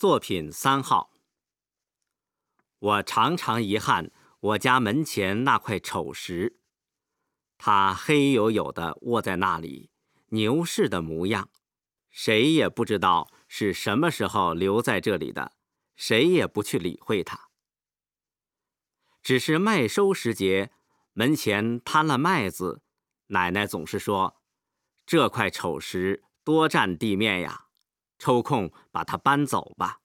作品3号。我常常遗憾我家门前那块丑石，它黑黝黝地卧在那里，牛似的模样，谁也不知道是什么时候留在这里的，谁也不去理会它。只是麦收时节，门前摊了麦子，奶奶总是说，这块丑石多占地面呀，抽空把它搬走吧。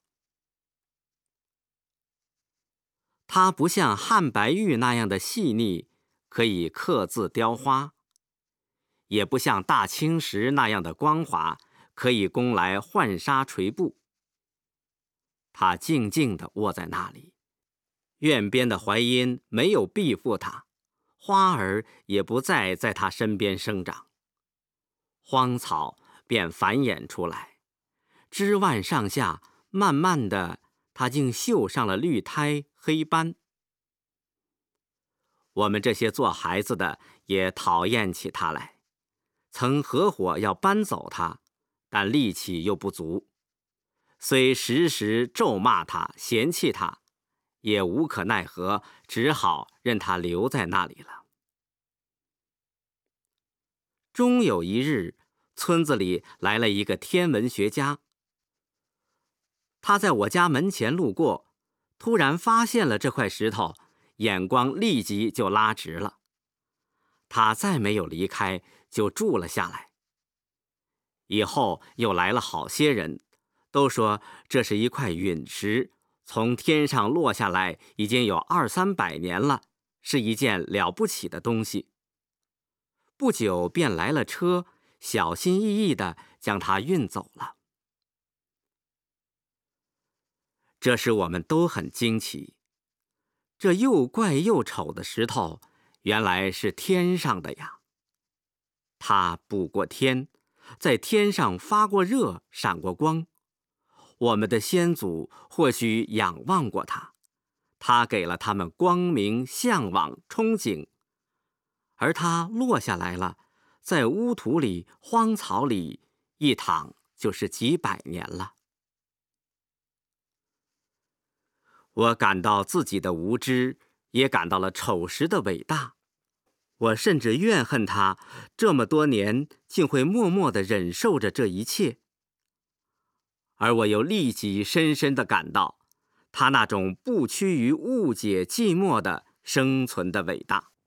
它不像汉白玉那样的细腻，可以刻字雕花，也不像大青石那样的光滑，可以供来浣纱垂布。它静静地卧在那里，院边的槐荫没有庇护它，花儿也不再在它身边生长，荒草便繁衍出来，枝蔓上下慢慢的，它竟绣上了绿苔黑斑。我们这些做孩子的也讨厌起它来，曾合伙要搬走它，但力气又不足，虽时时咒骂它嫌弃它，也无可奈何，只好任它留在那里了。终有一日，村子里来了一个天文学家，他在我家门前路过，突然发现了这块石头，眼光立即就拉直了。他再没有离开，就住了下来。以后又来了好些人，都说这是一块陨石，从天上落下来已经有200-300年了，是一件了不起的东西。不久便来了车，小心翼翼地将它运走了。这时我们都很惊奇，这又怪又丑的石头，原来是天上的呀。它补过天，在天上发过热，闪过光。我们的先祖或许仰望过它，它给了他们光明、向往、憧憬。而它落下来了，在污土里、荒草里一躺就是几百年了。我感到自己的无知，也感到了丑石的伟大。我甚至怨恨他这么多年竟会默默地忍受着这一切。而我又立即深深地感到他那种不屈于误解寂寞的生存的伟大。